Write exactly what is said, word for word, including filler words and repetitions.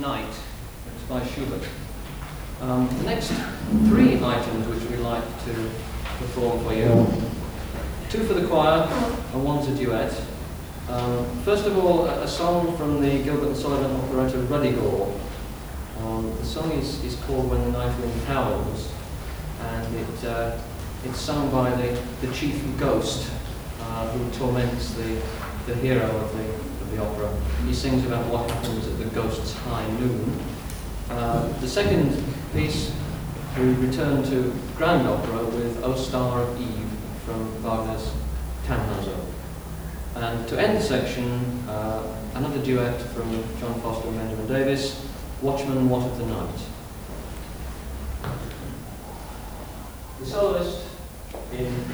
Night. It's by Schubert. Um, the next three items which we like to perform for you, two for the choir and one's a duet. Um, first of all, a, a song from the Gilbert and Sullivan operetta Ruddigore. Um, the song is, is called When the Night Wind Howls, and it, uh, it's sung by the, the chief ghost uh, who torments the, the hero of the, of the opera. He sings about what happens at the ghost's high noon. Uh, the second piece, we return to grand opera with O Star of Eve from Wagner's Tannhauser. And to end the section, uh, another duet from John Foster and Benjamin Davis, Watchman, What of the Night. The soloist in